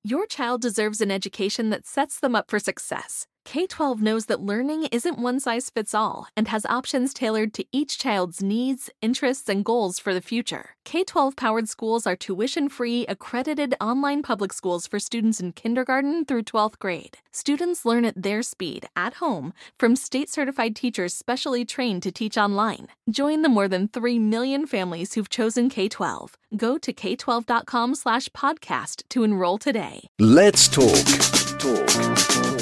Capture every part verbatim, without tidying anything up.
Your child deserves an education that sets them up for success. K twelve knows that learning isn't one size fits all and has options tailored to each child's needs, interests, and goals for the future. K twelve powered schools are tuition-free, accredited online public schools for students in kindergarten through twelfth grade. Students learn at their speed, at home, from state-certified teachers specially trained to teach online. Join the more than three million families who've chosen K twelve. Go to k twelve dot com slash podcast to enroll today. Let's talk. Talk.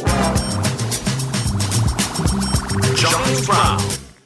John Brown.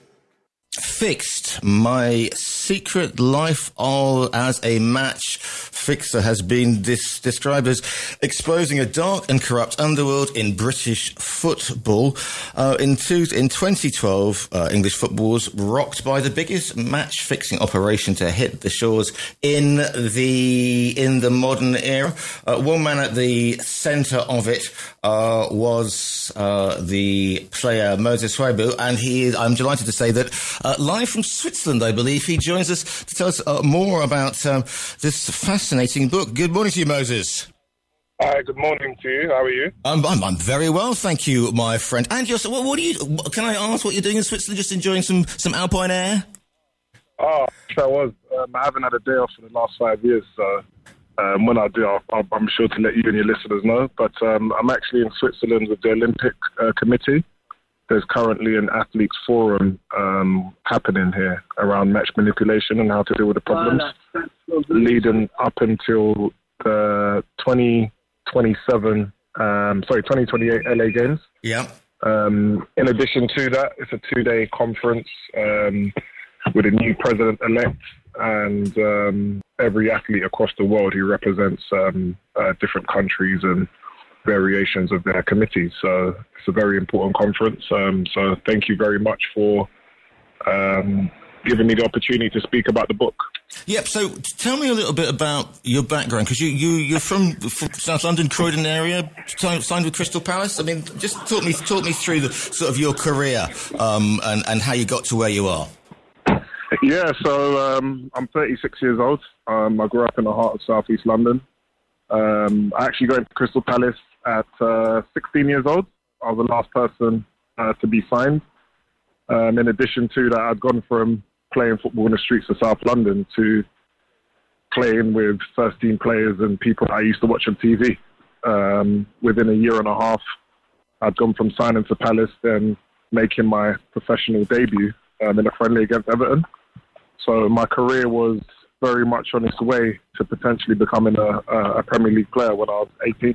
Fixed. My secret life all as a match fixer has been dis- described as exposing a dark and corrupt underworld in British football. Uh, in, two, in twenty twelve, uh, English football was rocked by the biggest match-fixing operation to hit the shores in the in the modern era. Uh, one man at the centre of it uh, was uh, the player Moses Swabu, and he is, I'm delighted to say that uh, live from Switzerland, I believe, he joins us to tell us uh, more about um, this fascinating book. Good morning to you, Moses. Hi, good morning to you. How are you? I'm, I'm, I'm very well, thank you, my friend. And you're, what, what are you? What, can I ask what you're doing in Switzerland? Just enjoying some, some alpine air? Oh, I was. Um, I haven't had a day off for the last five years, so um, when I do, I'll, I'll, I'm sure to let you and your listeners know. But um, I'm actually in Switzerland with the Olympic uh, Committee. There's currently an athletes forum um, happening here around match manipulation and how to deal with the problems, leading up until the twenty twenty-seven, um, sorry, twenty twenty-eight L A Games. Yeah. Um, in addition to that, it's a two-day conference um, with a new president-elect and um, every athlete across the world who represents um, uh, different countries and variations of their committees. So it's a very important conference. Um, so thank you very much for um, giving me the opportunity to speak about the book. Yep. So tell me a little bit about your background, because you, you, you're from, from South London, Croydon area, signed with Crystal Palace. I mean, just talk me, talk me through the sort of your career um, and, and how you got to where you are. Yeah, so um, I'm thirty-six years old. Um, I grew up in the heart of South East London. Um, I actually got into Crystal Palace at uh, sixteen years old. I was the last person uh, to be signed. Um, in addition to that, I'd gone from playing football in the streets of South London to playing with first-team players and people I used to watch on T V. Um, within a year and a half, I'd gone from signing to Palace, then making my professional debut um, in a friendly against Everton. So my career was very much on its way to potentially becoming a, a Premier League player when I was eighteen.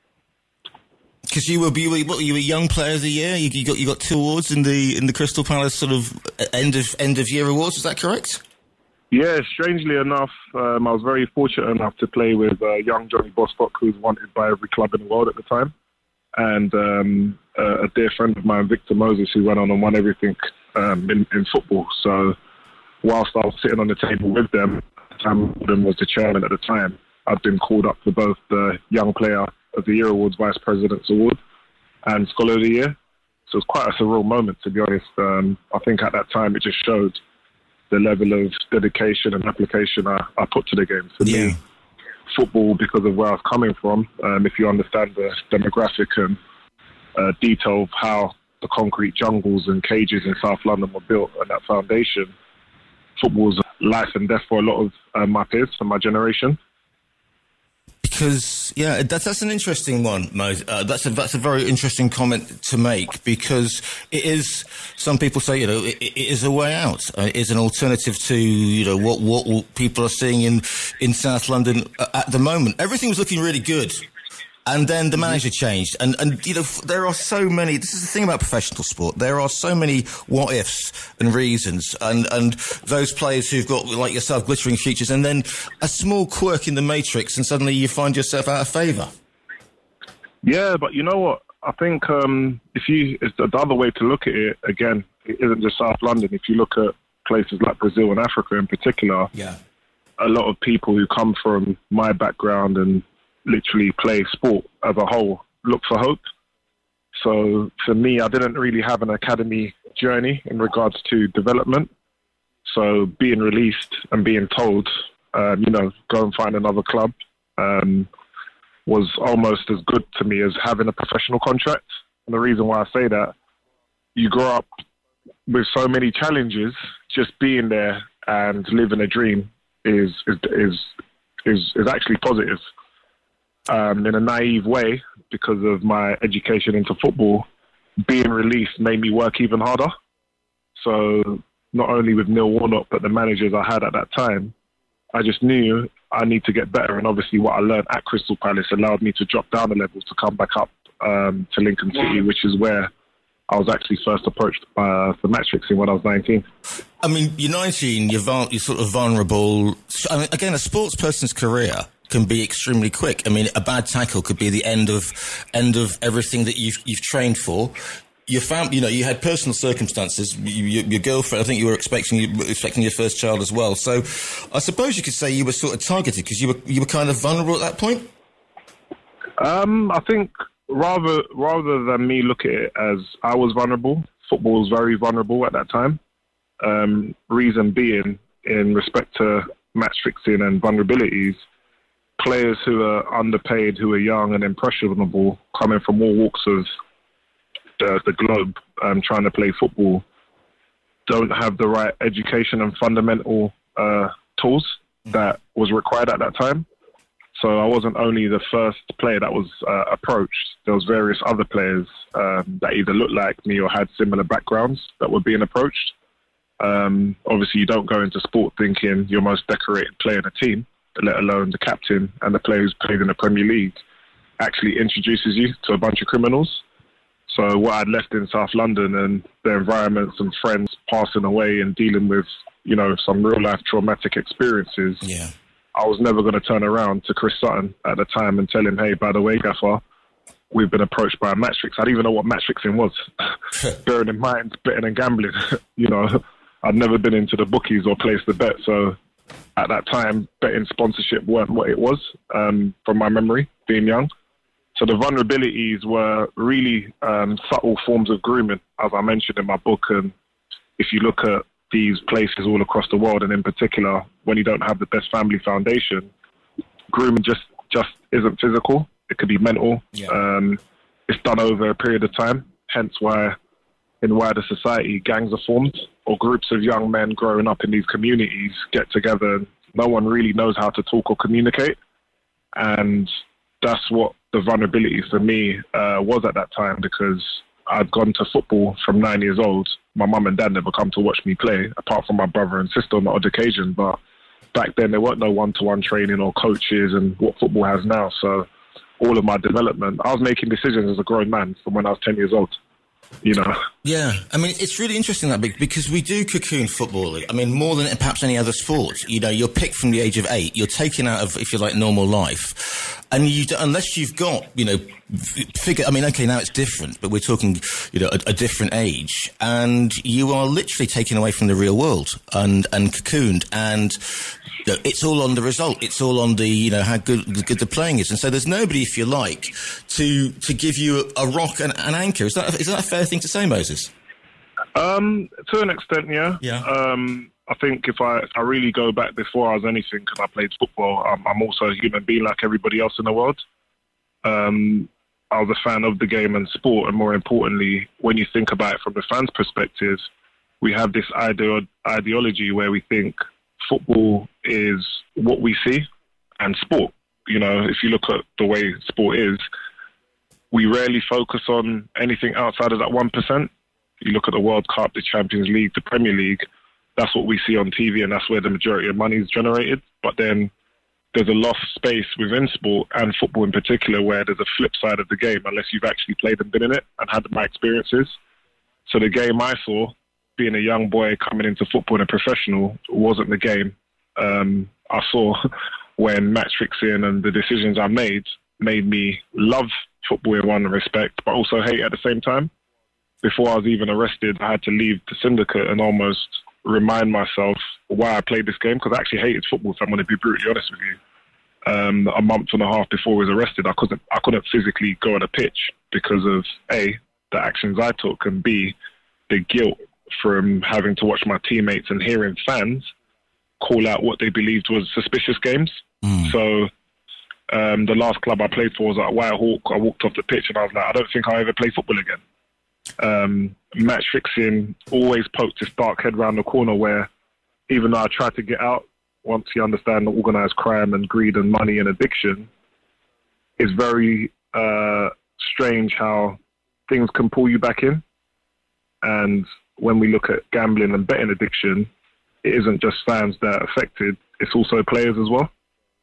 Because you were, you were, what, you were young player of the year. You, you got you got two awards in the in the Crystal Palace sort of end of end of year awards. Is that correct? Yeah, strangely enough, um, I was very fortunate enough to play with uh, young Johnny Bostock, who was wanted by every club in the world at the time, and um, uh, a dear friend of mine, Victor Moses, who went on and won everything um, in, in football. So whilst I was sitting on the table with them, Sam Gordon was the chairman at the time. I'd been called up for both the Young Player of the Year Awards, Vice President's Award, and Scholar of the Year. So it was quite a surreal moment, to be honest. Um, I think at that time it just showed the level of dedication and application I, I put to the game. For yeah. me, football, because of where I was coming from, um, if you understand the demographic and uh, detail of how the concrete jungles and cages in South London were built and that foundation, football was life and death for a lot of uh, my peers and my generation. Because, yeah, that's, that's an interesting one, Mo. Uh, that's a, that's a very interesting comment to make, because it is, some people say, you know, it, it is a way out. Uh, it is an alternative to, you know, what, what people are seeing in, in South London at the moment. Everything was looking really good. And then the manager changed. And, and, you know, there are so many, this is the thing about professional sport, there are so many what-ifs and reasons. And, and those players who've got, like yourself, glittering futures, and then a small quirk in the matrix, and suddenly you find yourself out of favour. Yeah, but you know what? I think um, if you, it's the other way to look at it, again, it isn't just South London. If you look at places like Brazil and Africa in particular, yeah, a lot of people who come from my background and literally play sport as a whole look for hope. So for me, I didn't really have an academy journey in regards to development. So being released and being told, um, you know, go and find another club, um, was almost as good to me as having a professional contract. And the reason why I say that, you grow up with so many challenges, just being there and living a dream is is is is, is actually positive. Um, in a naive way, because of my education into football, being released made me work even harder. So not only with Neil Warnock, but the managers I had at that time, I just knew I need to get better. And obviously what I learned at Crystal Palace allowed me to drop down the levels to come back up um, to Lincoln City, which is where I was actually first approached uh, for match fixing when I was nineteen. I mean, you're nineteen, you're, vul- you're sort of vulnerable. I mean, again, a sports person's career can be extremely quick. I mean, a bad tackle could be the end of end of everything that you've you've trained for. Your fam- you know, you had personal circumstances. You, you, your girlfriend, I think you were expecting you were expecting your first child as well. So, I suppose you could say you were sort of targeted because you were you were kind of vulnerable at that point. Um, I think rather rather than me look at it as I was vulnerable, football was very vulnerable at that time. Um, reason being, in respect to match fixing and vulnerabilities, players who are underpaid, who are young and impressionable, coming from all walks of the, the globe, um, trying to play football, don't have the right education and fundamental uh, tools that was required at that time. So I wasn't only the first player that was uh, approached. There was various other players um, that either looked like me or had similar backgrounds that were being approached. Um, obviously, you don't go into sport thinking your most decorated player in a team, let alone the captain and the player who's played in the Premier League, actually introduces you to a bunch of criminals. So what I'd left in South London and the environments and friends passing away and dealing with, you know, some real life traumatic experiences, yeah. I was never going to turn around to Chris Sutton at the time and tell him, hey, by the way, Gaffer, we've been approached by a match fix. I didn't even know what match fixing was. Bearing in mind, betting and gambling, you know, I'd never been into the bookies or placed the bet. So at that time, betting sponsorship weren't what it was, um, from my memory, being young. So the vulnerabilities were really um, subtle forms of grooming, as I mentioned in my book. And if you look at these places all across the world, and in particular, when you don't have the best family foundation, grooming just, just isn't physical. It could be mental. Yeah. Um, it's done over a period of time, hence why in wider society, gangs are formed, or groups of young men growing up in these communities get together and no one really knows how to talk or communicate. And that's what the vulnerability for me uh, was at that time, because I'd gone to football from nine years old. My mum and dad never come to watch me play, apart from my brother and sister on the odd occasion. But back then, there weren't no one-to-one training or coaches and what football has now. So all of my development, I was making decisions as a grown man from when I was ten years old. You know. Yeah, I mean, it's really interesting that big because we do cocoon football. I mean, more than perhaps any other sport. You know, you're picked from the age of eight. You're taken out of, if you like, normal life, and you unless you've got, you know, figure. I mean, okay, now it's different, but we're talking, you know, a, a different age, and you are literally taken away from the real world and and cocooned, and you know, it's all on the result. It's all on the, you know, how good good the playing is, and so there's nobody, if you like, to to give you a, a rock and an anchor. Is that is that a fair thing to say, Moses? Um, to an extent, yeah. Yeah. Um, I think if I, if I really go back before I was anything, because I played football, I'm, I'm also a human being like everybody else in the world. Um, I was a fan of the game and sport, and more importantly, when you think about it from the fans' perspective, we have this ide- ideology where we think football is what we see, and sport. You know, if you look at the way sport is, we rarely focus on anything outside of that one percent. You look at the World Cup, the Champions League, the Premier League, that's what we see on T V, and that's where the majority of money is generated. But then there's a lost space within sport, and football in particular, where there's a flip side of the game, unless you've actually played and been in it and had my experiences. So the game I saw, being a young boy coming into football and a professional, wasn't the game um, I saw when match fixing and the decisions I made made me love football in one respect, but also hate at the same time. Before I was even arrested, I had to leave the syndicate and almost remind myself why I played this game, because I actually hated football, if I'm going to be brutally honest with you. Um, a month and a half before I was arrested, I couldn't, I couldn't physically go on a pitch because of A, the actions I took, and B, the guilt from having to watch my teammates and hearing fans call out what they believed was suspicious games. Mm. So Um, the last club I played for was at White Hawk. I walked off the pitch and I was like, I don't think I'll ever play football again. Um, match fixing always poked this dark head round the corner where even though I tried to get out, once you understand the organised crime and greed and money and addiction, it's very uh, strange how things can pull you back in. And when we look at gambling and betting addiction, it isn't just fans that are affected, it's also players as well.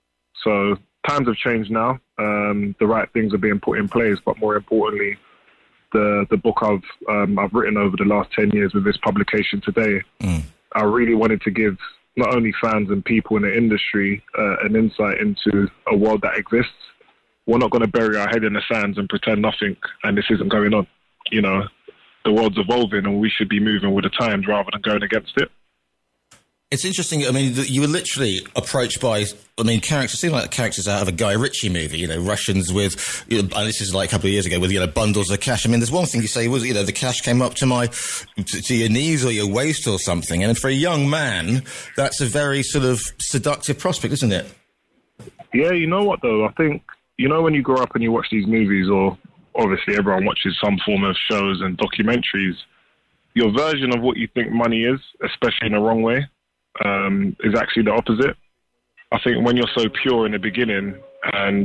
So times have changed now. Um, the right things are being put in place, but more importantly, the the book I've um, I've written over the last ten years with this publication today, mm. I really wanted to give not only fans and people in the industry uh, an insight into a world that exists. We're not going to bury our head in the sands and pretend nothing and this isn't going on. You know, the world's evolving and we should be moving with the times rather than going against it. It's interesting. I mean, you were literally approached by, I mean, characters, seem like characters out of a Guy Ritchie movie, you know, Russians with, you know, and this is like a couple of years ago, with, you know, bundles of cash. I mean, there's one thing you say was, you know, the cash came up to my, to, to your knees or your waist or something. And for a young man, that's a very sort of seductive prospect, isn't it? Yeah, you know what, though? I think, you know, when you grow up and you watch these movies, or obviously everyone watches some form of shows and documentaries, your version of what you think money is, especially in the wrong way, Um, is actually the opposite. I think when you're so pure in the beginning and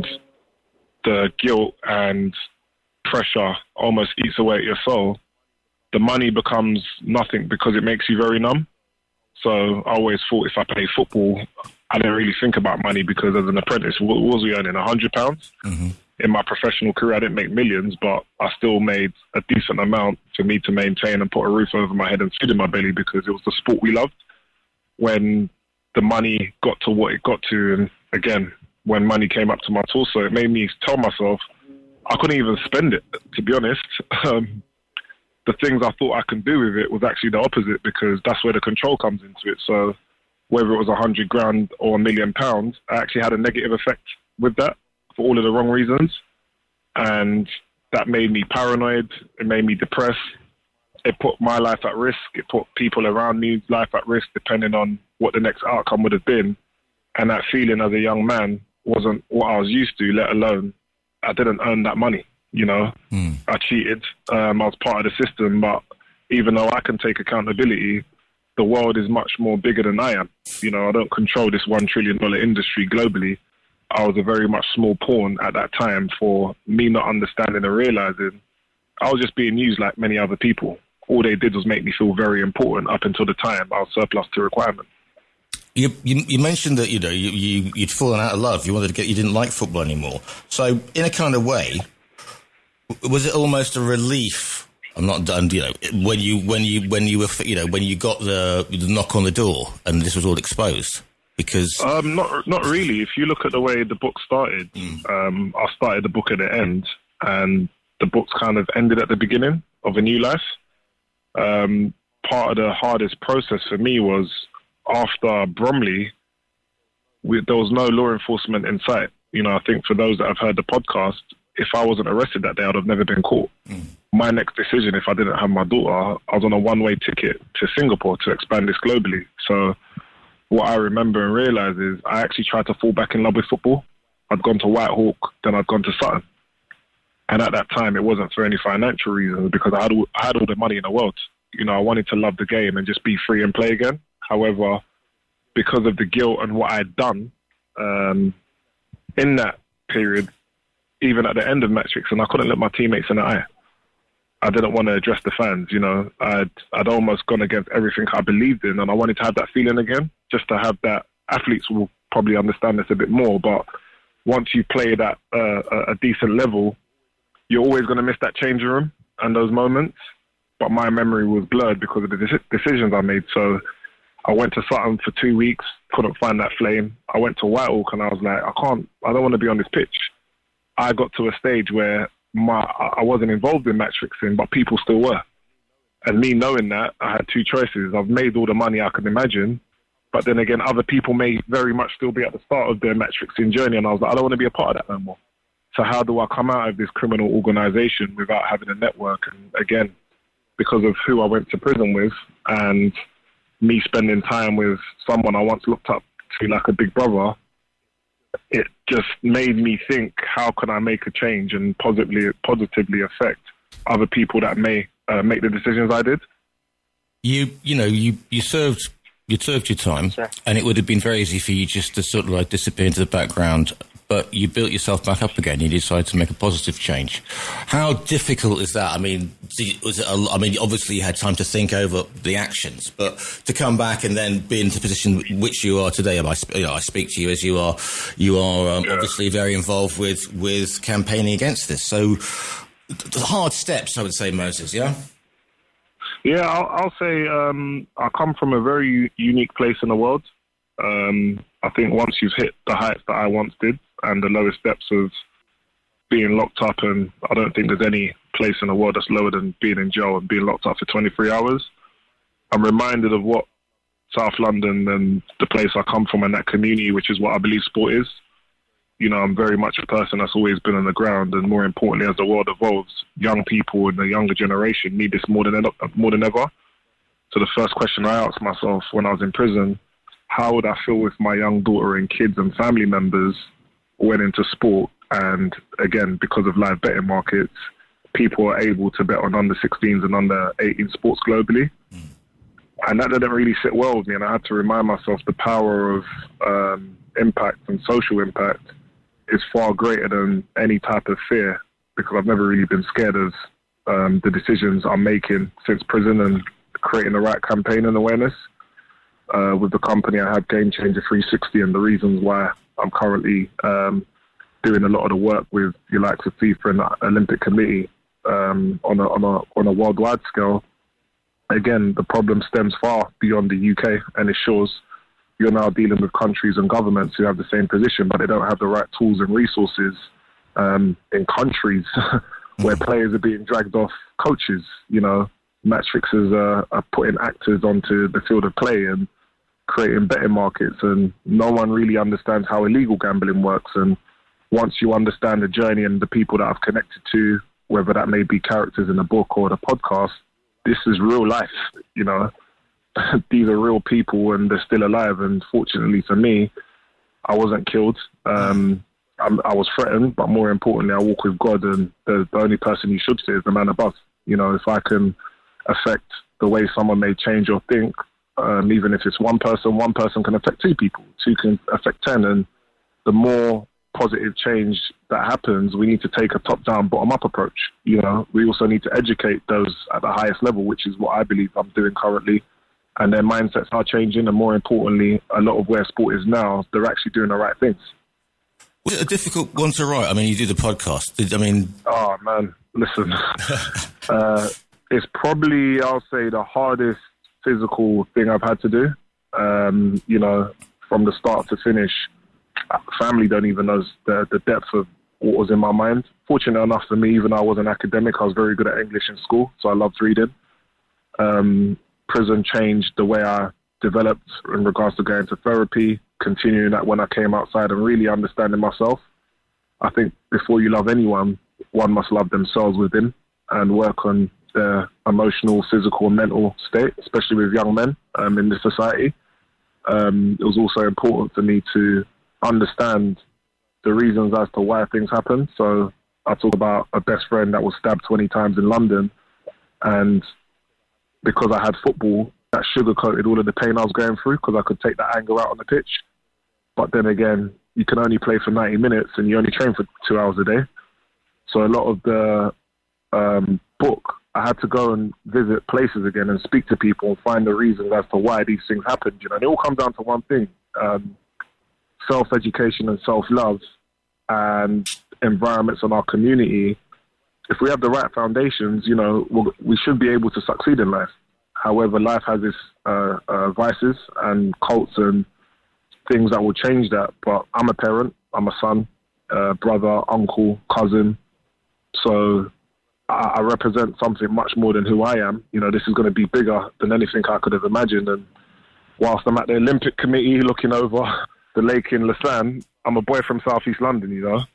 the guilt and pressure almost eats away at your soul, the money becomes nothing because it makes you very numb. So I always thought if I played football, I didn't really think about money because as an apprentice, what was we earning? one hundred pounds? Mm-hmm. In my professional career, I didn't make millions, but I still made a decent amount for me to maintain and put a roof over my head and food in my belly because it was the sport we loved. When the money got to what it got to, and again, when money came up to my torso, it made me tell myself I couldn't even spend it, to be honest. Um, the things I thought I could do with it was actually the opposite because that's where the control comes into it. So whether it was a hundred grand or a million pounds, I actually had a negative effect with that for all of the wrong reasons. And that made me paranoid. It made me depressed. It put my life at risk. It put people around me's life at risk, depending on what the next outcome would have been. And that feeling as a young man wasn't what I was used to, let alone I didn't earn that money. You know, mm. I cheated. Um, I was part of the system, but even though I can take accountability, the world is much more bigger than I am. You know, I don't control this one trillion dollar industry globally. I was a very much small pawn at that time for me not understanding and realizing I was just being used like many other people. All they did was make me feel very important up until the time I was surplus to requirement. You, you, you mentioned that, you know, you, you, you'd fallen out of love. You wanted to get, you didn't like football anymore. So in a kind of way, was it almost a relief? I'm not done, you know, when you, when you, when you were, you know, when you got the, the knock on the door and this was all exposed? Because um, not not really. If you look at the way the book started, mm. um, I started the book at the end, and the book's kind of ended at the beginning of a new life. Um, part of the hardest process for me was after Bromley, we, there was no law enforcement in sight. You know, I think for those that have heard the podcast, if I wasn't arrested that day, I'd have never been caught. Mm. My next decision, if I didn't have my daughter, I was on a one-way ticket to Singapore to expand this globally. So what I remember and realise is I actually tried to fall back in love with football. I'd gone to White Hawk, then I'd gone to Sutton. And at that time, it wasn't for any financial reasons because I had, all, I had all the money in the world. You know, I wanted to love the game and just be free and play again. However, because of the guilt and what I'd done um, in that period, even at the end of match fixing, I couldn't look my teammates in the eye. I didn't want to address the fans, you know. I'd, I'd almost gone against everything I believed in, and I wanted to have that feeling again, just to have that. Athletes will probably understand this a bit more, but once you play at uh, a decent level, you're always going to miss that changing room and those moments. But my memory was blurred because of the de- decisions I made. So I went to Sutton for two weeks, couldn't find that flame. I went to White Hawk and I was like, I can't, I don't want to be on this pitch. I got to a stage where my I wasn't involved in match fixing, but people still were. And me knowing that, I had two choices. I've made all the money I could imagine, but then again, other people may very much still be at the start of their match fixing journey. And I was like, I don't want to be a part of that no more. So how do I come out of this criminal organisation without having a network? And again, because of who I went to prison with and me spending time with someone I once looked up to like a big brother, it just made me think, how can I make a change and positively positively affect other people that may uh, make the decisions I did? You, you know, you, you served, you served your time, Sure. and it would have been very easy for you just to sort of like disappear into the background. But you built yourself back up again. You decided to make a positive change. How difficult is that? I mean, was it a, I mean, obviously you had time to think over the actions, but to come back and then be in the position which you are today, I, you know, I speak to you as you are, you are um, yeah. obviously very involved with, with campaigning against this. So, the hard steps, I would say, Moses. Yeah. Yeah, I'll, I'll say um, I come from a very unique place in the world. Um, I think once you've hit the heights that I once did, and the lowest depths of being locked up, and I don't think there's any place in the world that's lower than being in jail and being locked up for twenty-three hours. I'm reminded of what South London and the place I come from and that community, which is what I believe sport is. You know, I'm very much a person that's always been on the ground, and more importantly, as the world evolves, young people and the younger generation need this more than more than ever. So the first question I asked myself when I was in prison, how would I feel if my young daughter and kids and family members went into sport, and again, because of live betting markets, people are able to bet on under sixteens and under eighteen sports globally. Mm. And that didn't really sit well with me, and I had to remind myself the power of um, impact and social impact is far greater than any type of fear, because I've never really been scared of um, the decisions I'm making since prison and creating the right campaign and awareness. Uh, with the company I have, Game Changer three sixty, and the reasons why I'm currently um, doing a lot of the work with the likes of FIFA and the Olympic Committee um, on, a, on, a, on a worldwide scale. Again, the problem stems far beyond the U K, and it shows you're now dealing with countries and governments who have the same position, but they don't have the right tools and resources um, in countries where players are being dragged off coaches. You know, match fixers are, are putting actors onto the field of play and creating betting markets, and no one really understands how illegal gambling works. And once you understand the journey and the people that I've connected to, whether that may be characters in the book or the podcast, this is real life, you know. These are real people and they're still alive. And fortunately for me, I wasn't killed. Um, I'm, I was threatened, but more importantly, I walk with God, and the, the only person you should fear is the man above. You know, if I can affect the way someone may change or think, Um, even if it's one person, one person can affect two people, two can affect ten. And the more positive change that happens, we need to take a top-down, bottom-up approach. You know, we also need to educate those at the highest level, which is what I believe I'm doing currently. And their mindsets are changing. And more importantly, a lot of where sport is now, they're actually doing the right things. Was it a difficult one to write? I mean, you do the podcast. Did, I mean... Oh, man, listen. uh, it's probably, I'll say, the hardest physical thing I've had to do. Um, you know, from the start to finish, family don't even know the, the depth of what was in my mind. Fortunate enough for me, even though I wasn't academic, I was very good at English in school, so I loved reading. Um, prison changed the way I developed in regards to going to therapy, continuing that when I came outside and really understanding myself. I think before you love anyone, one must love themselves within and work on their emotional, physical, and mental state, especially with young men um, in this society. Um, it was also important for me to understand the reasons as to why things happen. So I talk about a best friend that was stabbed twenty times in London, and because I had football, that sugarcoated all of the pain I was going through because I could take that anger out on the pitch. But then again, you can only play for ninety minutes and you only train for two hours a day. So a lot of the um, book, I had to go and visit places again and speak to people and find the reasons as to why these things happened. You know, and it all comes down to one thing, um, self-education and self-love and environments in our community. If we have the right foundations, you know, we'll, we should be able to succeed in life. However, life has its uh, uh, vices and cults and things that will change that. But I'm a parent, I'm a son, uh, brother, uncle, cousin. So I, I represent something much more than who I am. You know, this is going to be bigger than anything I could have imagined. And whilst I'm at the Olympic Committee looking over the lake in Lausanne, I'm a boy from Southeast London, you know.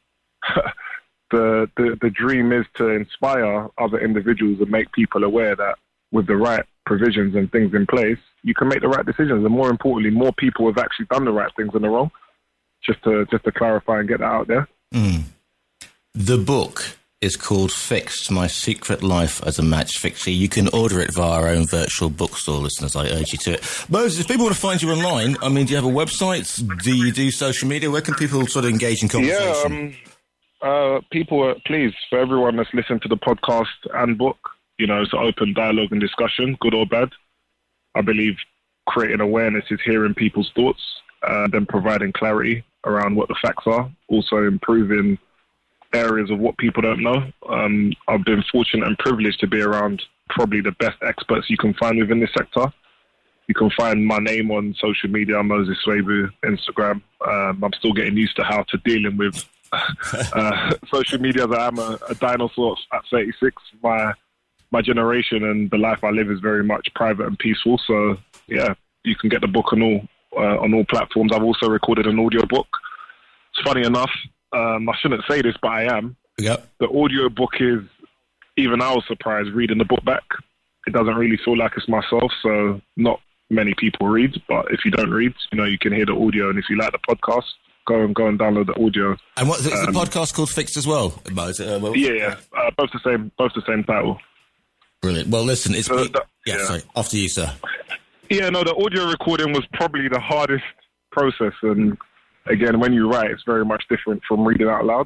the, the the dream is to inspire other individuals and make people aware that with the right provisions and things in place, you can make the right decisions. And more importantly, more people have actually done the right things than the wrong. just to just to clarify and get that out there. Mm. The book is called Fixed, My Secret Life as a Match Fixer. You can order it via our own virtual bookstore, listeners. I urge you to it. Moses, if people want to find you online, I mean, do you have a website? Do you do social media? Where can people sort of engage in conversation? Yeah, um, uh, people, uh, please, for everyone that's listened to the podcast and book, you know, it's an open dialogue and discussion, good or bad. I believe creating awareness is hearing people's thoughts, uh, then providing clarity around what the facts are, also improving areas of what people don't know. Um, I've been fortunate and privileged to be around probably the best experts you can find within this sector. You can find my name on social media, Moses Swabu, Instagram. Um, I'm still getting used to how to dealing with uh, social media as I am a, a dinosaur at thirty-six. My my generation and the life I live is very much private and peaceful. So yeah, you can get the book on all uh, on all platforms. I've also recorded an audio book. It's funny enough, Um, I shouldn't say this, but I am. Yep. The audio book is, even I was surprised reading the book back. It doesn't really feel like it's myself, so not many people read. But if you don't read, you know, you can hear the audio. And if you like the podcast, go and go and download the audio. And what is um, the podcast called? Fixed as well? Uh, well yeah, yeah. Uh, both the same. Both the same title. Brilliant. Well, listen, it's so been, the, yeah, yeah. Sorry. After you, sir. Yeah, no, the audio recording was probably the hardest process, and again, when you write, it's very much different from reading out loud.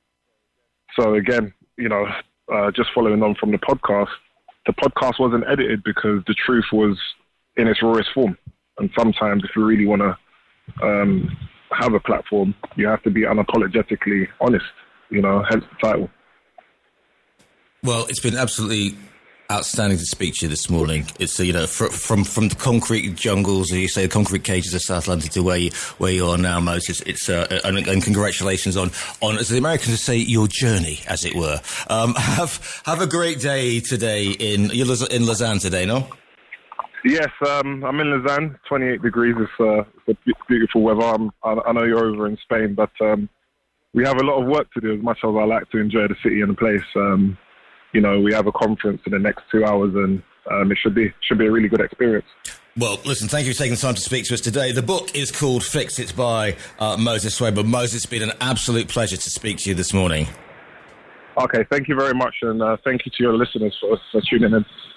So again, you know, uh, just following on from the podcast, the podcast wasn't edited because the truth was in its rawest form. And sometimes if you really want to um, have a platform, you have to be unapologetically honest, you know, hence the title. Well, it's been absolutely outstanding to speak to you this morning. It's, uh, you know, fr- from from the concrete jungles, as you say, the concrete cages of South London to where you where you are now, Moses. It's uh, and, and congratulations on on as the Americans would say, your journey, as it were. Um, have have a great day today in you're in Lausanne today, no? Yes, um, I'm in Lausanne. twenty-eight degrees. It's, uh, it's a beautiful weather. I'm, I, I know you're over in Spain, but um, we have a lot of work to do. As much as I like to enjoy the city and the place. Um, You know, we have a conference in the next two hours, and um, it should be should be a really good experience. Well, listen, thank you for taking the time to speak to us today. The book is called Fixed. It's by uh, Moses Swabu. Moses, it's been an absolute pleasure to speak to you this morning. Okay, thank you very much, and uh, thank you to your listeners for, for tuning in.